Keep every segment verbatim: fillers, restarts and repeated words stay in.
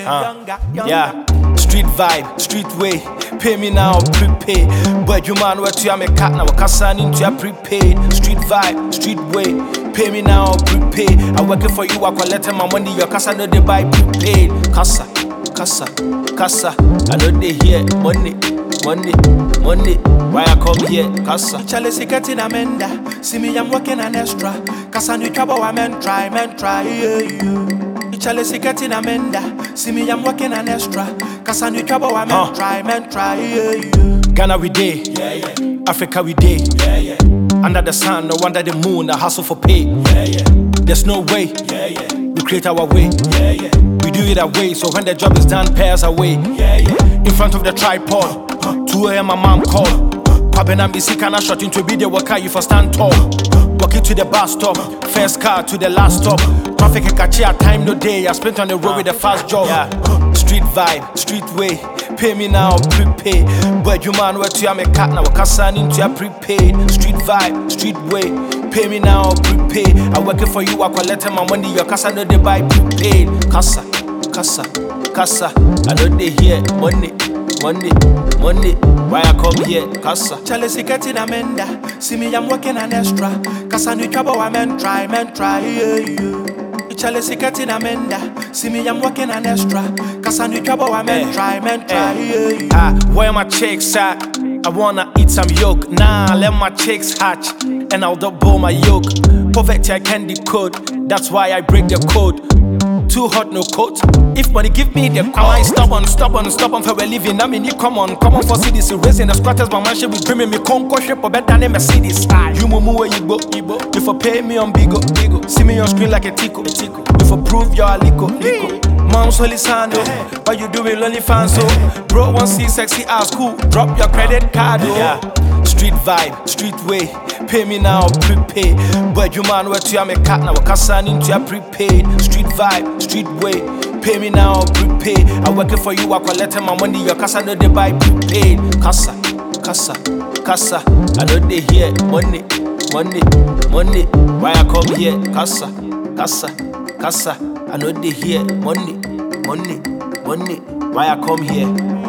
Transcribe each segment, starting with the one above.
building. Uh, Younger, younger. yeah, street vibe, street way. Pay me now, prepay. But you man, what you are, me cat now, Kassan into your prepaid. Street vibe, street way. Pay me now, prepay. I working for you, I collect my money. Your casa no they buy prepaid. Casa, casa, casa. I know they hear money, money, money. Why I come here, casa? Chalice getting amenda. See me, I'm working an extra. Casa new trouble, I men try, men try. Yeah, yeah. Chalice getting amenda. See me, I'm working an extra. Casa new trouble, I men Uh. try, men try. Yeah, yeah. Ghana we day, Yeah, yeah. Africa we day. Yeah, yeah. Under the sun, no under the moon, I hustle for pay. Yeah, yeah. There's no way, Yeah, yeah. we create our way. Yeah, yeah. We do it our way, so when the job is done, pay us away. Yeah, yeah. In front of the tripod, two a m my mom called. Kwabena Missy can I shot into a video worker, you for stand tall. Walking to the bus stop, first car to the last stop. Traffic and catch ya, time no day, I spent on the road with a fast job. Yeah. Street vibe, street way, pay me now, prepay. But you man, what you are, me cat now, Kassan into your prepaid. Street vibe, street way, pay me now, prepay. I working for you, I collect my money, your casa no they buy prepaid. Casa, casa, casa, I know they hear money, money, money. Why I come here, casa? Chalice getting amenda. See me, I'm working an extra. Casa new trouble, I men try, men try. Yeah, yeah. Chalice getting amenda. See me, I'm working an extra. Casa new trouble, I men Eh, try, men try. eh. Yeah, yeah. Ah, where my chicks at? I wanna eat some yolk. Nah, let my chicks hatch and I'll double my yolk. Poverty I can decode, that's why I break the code. Too hot, no coat. If money give me the am I stubborn, stubborn, stubborn for a living. I mean, you come on, come on for cities. Raising the squatters, my man should be dreaming me. Conco ship or better than Mercedes. You mumu where you go, you go. You for pay me on bigo, bigo. See me on screen like a tico, tico. You for prove you're a lico, lico. Mom's solisando, but you do it lonely fan so. Bro, want see sexy ass cool. Drop your credit card, oh. Yeah. Street vibe, street way. Pay me now, prepay. But you man, what you are, me cat now, Kassan into your prepaid. Street vibe, street way. Pay me now, prepay. I working for you, I collect my money, your casa no they buy prepaid. Casa, casa, casa. I know they hear money, money, money. Why I come here, casa, casa, casa. I know they hear money, money, money. Why I come here?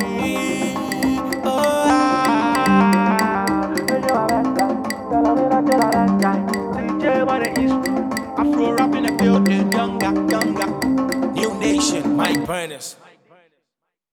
Afro rap in the building, younger, younger. New nation, Mike Burners.